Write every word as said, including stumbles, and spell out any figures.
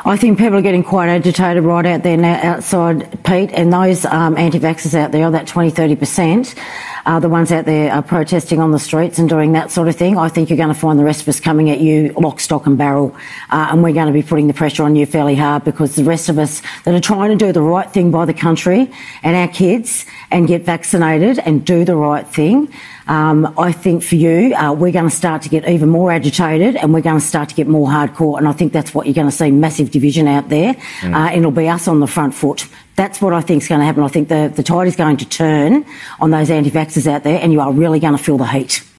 I think people are getting quite agitated right out there now outside, Pete, and those um, anti-vaxxers out there, that twenty, thirty percent, uh, the ones out there are protesting on the streets and doing that sort of thing. I think you're going to find the rest of us coming at you lock, stock and barrel, uh, and we're going to be putting the pressure on you fairly hard, because the rest of us that are trying to do the right thing by the country and our kids and get vaccinated and do the right thing, Um, I think for you, uh, we're going to start to get even more agitated, and we're going to start to get more hardcore. And I think that's what you're going to see, massive division out there. Mm. Uh, and it'll be us on the front foot. That's what I think is going to happen. I think the, the tide is going to turn on those anti-vaxxers out there, and you are really going to feel the heat.